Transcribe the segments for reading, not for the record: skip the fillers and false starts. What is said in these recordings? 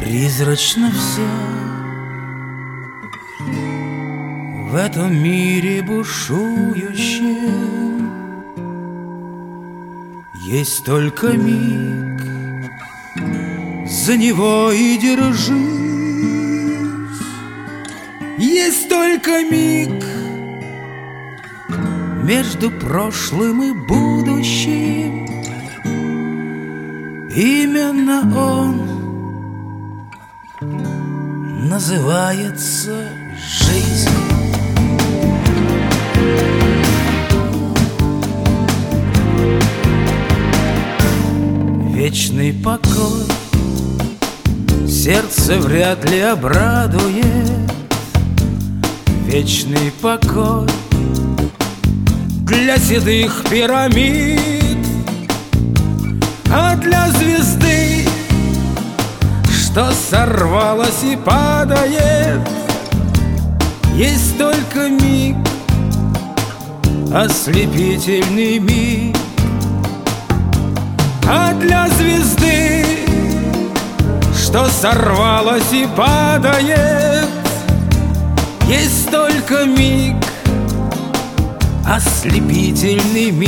Призрачно все в этом мире бушующем. Есть только миг, за него и держись. Есть только миг между прошлым и будущим. Именно он называется жизнь. Вечный покой сердце вряд ли обрадует. Вечный покой для седых пирамид, а для звезды, что сорвалась и падает, есть только миг, ослепительный миг. А для звезды, что сорвалась и падает, есть только миг, ослепительный миг.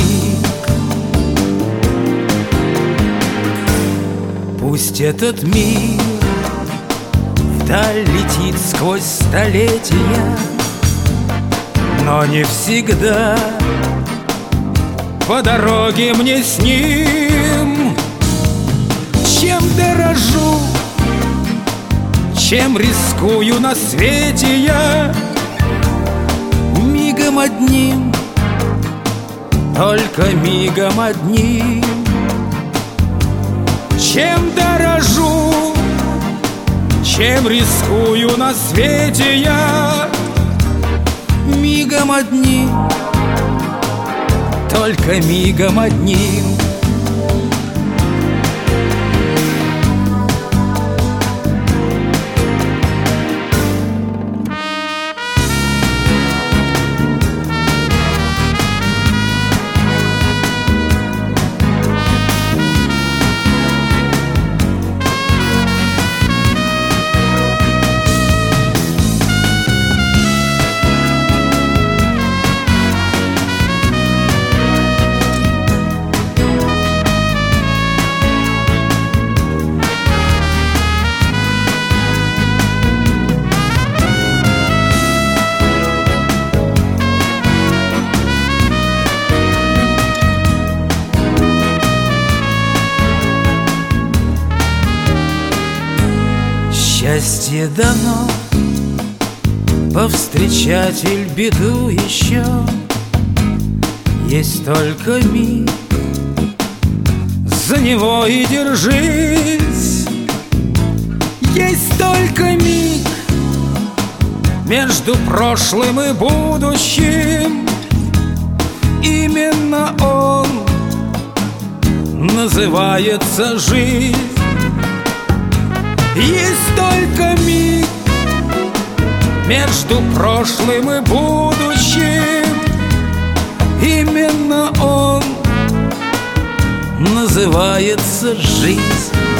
Пусть этот мир вдаль летит сквозь столетия, но не всегда по дороге мне с ним. Чем дорожу, чем рискую на свете я, мигом одним, только мигом одним. Чем дорожу, чем рискую на свете я, мигом одним, только мигом одним. Счастье дано повстречать иль беду еще. Есть только миг, за него и держись. Есть только миг между прошлым и будущим. Именно он называется жизнь. Есть только миг между прошлым и будущим. Именно он называется жизнь.